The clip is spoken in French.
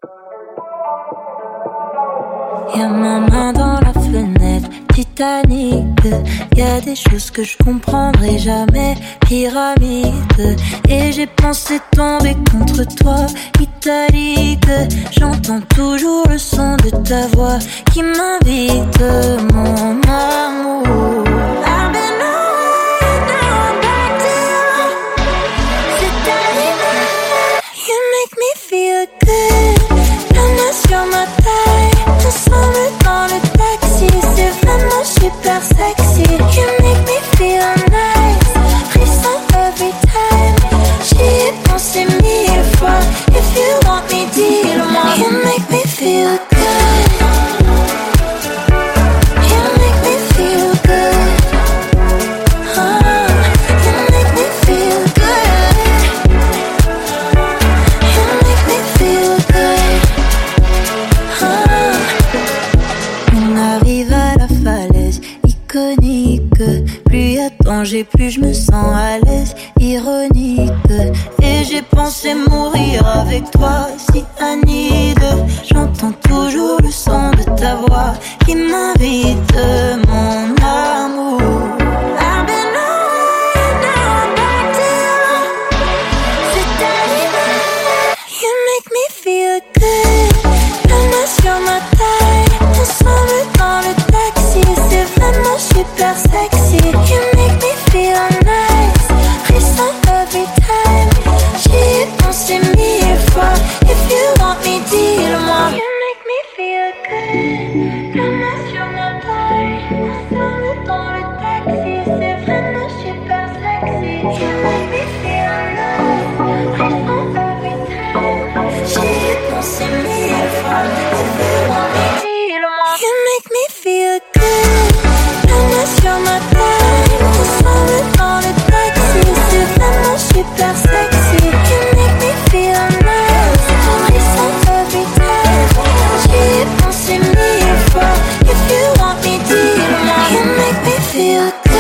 Y'a ma main dans la fenêtre, Titanic. Y'a des choses que je comprendrai jamais, pyramide. Et j'ai pensé tomber contre toi, italique. J'entends toujours le son de ta voix qui m'invite, mon amour. I've been away, now I'm back to you. C'est arrivé, you make me feel good. La main sur ma taille, ensemble dans le taxi, c'est vraiment super sexy. You make me feel nice, frisson every time. J'y ai pensé 1000 fois, if you want me, dis-le-moi. You make me feel good. You make me feel good. You make me feel good. You make me feel good. On arrive à la falaise iconique. Plus y a de danger, plus je me sens à l'aise, ironique. Et j'ai pensé mourir avec toi, cyanide. J'entends toujours le son de ta voix qui m'invite, mon amour. I've been away, now I'm back to you. C'est arrivé, you make me feel good. La main sur ma taille, ensemble dans le taxi, c'est vraiment super sexy. You make me feel nice, frisson every time. J'y ai pensé 1000 fois, if you want me, dis-le-moi. You make me feel good. La main sur ma taille, ensemble dans le taxi, c'est vraiment super sexy. You make me feel nice, frisson every time. J'y ai pensé 1000 fois, if you want me, dis-le-moi. You make me feel good. La main sur ma taille, ensemble dans le taxi, c'est vraiment super sexy. You make me feel nice, frisson every time. J'y ai pensé 1000 fois, if you want me, dis-le-moi. You make me feel good.